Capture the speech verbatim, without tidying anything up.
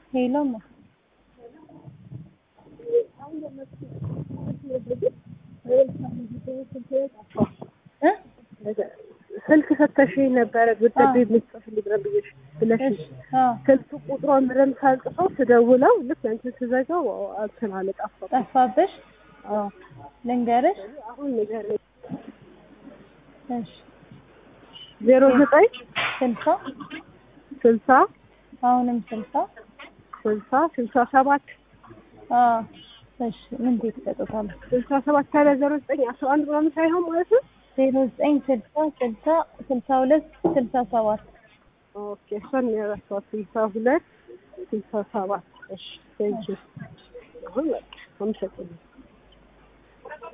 ሄሎ ማ ስልክ ሰተሽኝ ነበረ ጉዳይ ልትጽፍልኝ ብለሽ ብለሽ ስልክ ቁጥሯን ምንም ሳልጽፈው ስደውለው ልክ አንቺን ስዘጋው እንትን አለ ጠፋ ጠፋብሽ? አዎ ልንገርሽ አሁን ንገሪኝ። እሺ ዜሮ ዘጠኝ ስልሳ ስልሳ አሁንም ስልሳ ስልሳ ስልሳ ሰባት አዎ እሺ ምን ትሰጡታለህ? ስልሳ ሰባት ካለ ዜሮ ዘጠኝ አስራ አንድ ምናምን ሳይሆን ማለት ነው ዜሮ ዘጠኝ ስልሳ ስልሳ ስልሳ ሁለት ስልሳ ሰባት ኦኬ እሷን የረሳሁት ስልሳ ሁለት ስልሳ ሰባት እሺ ቴንኪው አሁን አመሰግናለሁ።